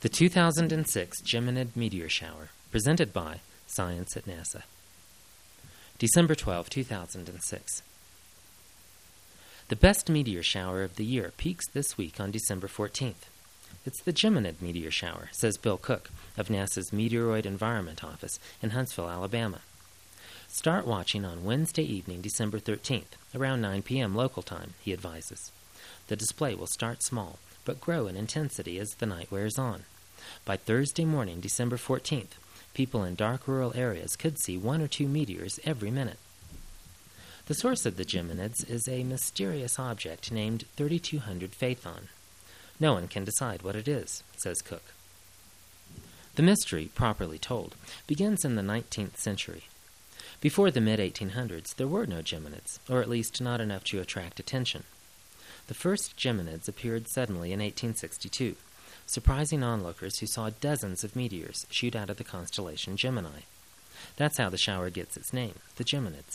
The 2006 Geminid Meteor Shower, presented by Science at NASA. December 12, 2006. The best meteor shower of the year peaks this week on December 14th. It's the Geminid Meteor Shower, says Bill Cook of NASA's Meteoroid Environment Office in Huntsville, Alabama. Start watching on Wednesday evening, December 13th, around 9 p.m. local time, he advises. The display will start small, but grow in intensity as the night wears on. By Thursday morning, December 14th, people in dark rural areas could see 1 or 2 meteors every minute. The source of the Geminids is a mysterious object named 3200 Phaethon. No one can decide what it is, says Cook. The mystery, properly told, begins in the 19th century. Before the mid-1800s, there were no Geminids, or at least not enough to attract attention. The first Geminids appeared suddenly in 1862, surprising onlookers who saw dozens of meteors shoot out of the constellation Gemini. That's how the shower gets its name, the Geminids.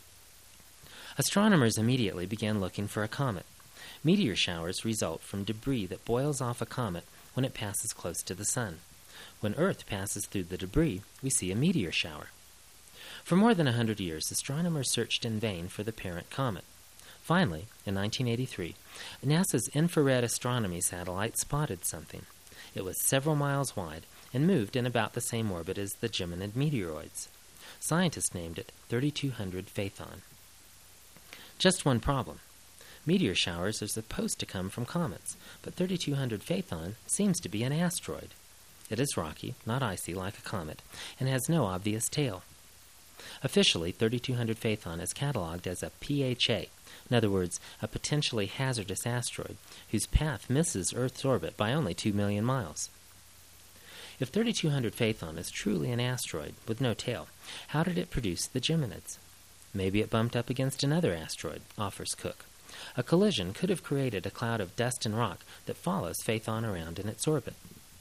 Astronomers immediately began looking for a comet. Meteor showers result from debris that boils off a comet when it passes close to the sun. When Earth passes through the debris, we see a meteor shower. For more than 100 years, astronomers searched in vain for the parent comet. Finally, in 1983, NASA's infrared astronomy satellite spotted something. It was several miles wide and moved in about the same orbit as the Geminid meteoroids. Scientists named it 3200 Phaethon. Just one problem. Meteor showers are supposed to come from comets, but 3200 Phaethon seems to be an asteroid. It is rocky, not icy like a comet, and has no obvious tail. Officially, 3200 Phaethon is cataloged as a PHA, in other words, a potentially hazardous asteroid whose path misses Earth's orbit by only 2 million miles. If 3200 Phaethon is truly an asteroid with no tail, how did it produce the Geminids? Maybe it bumped up against another asteroid, offers Cook. A collision could have created a cloud of dust and rock that follows Phaethon around in its orbit.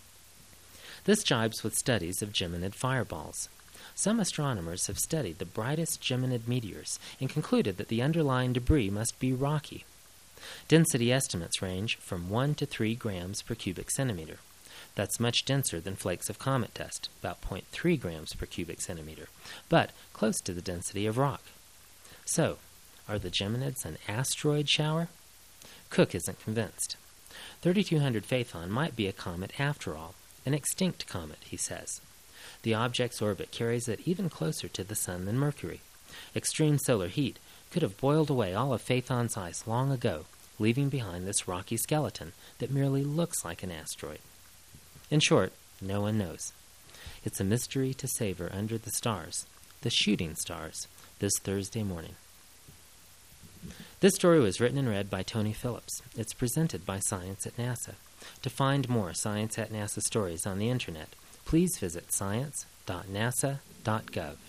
This jibes with studies of Geminid fireballs. Some astronomers have studied the brightest Geminid meteors and concluded that the underlying debris must be rocky. Density estimates range from 1 to 3 grams per cubic centimeter. That's much denser than flakes of comet dust, about 0.3 grams per cubic centimeter, but close to the density of rock. So, are the Geminids an asteroid shower? Cook isn't convinced. 3200 Phaethon might be a comet after all, an extinct comet, he says. The object's orbit carries it even closer to the Sun than Mercury. Extreme solar heat could have boiled away all of Phaethon's ice long ago, leaving behind this rocky skeleton that merely looks like an asteroid. In short, no one knows. It's a mystery to savor under the stars, the shooting stars, this Thursday morning. This story was written and read by Tony Phillips. It's presented by Science at NASA. To find more Science at NASA stories on the Internet, please visit science.nasa.gov.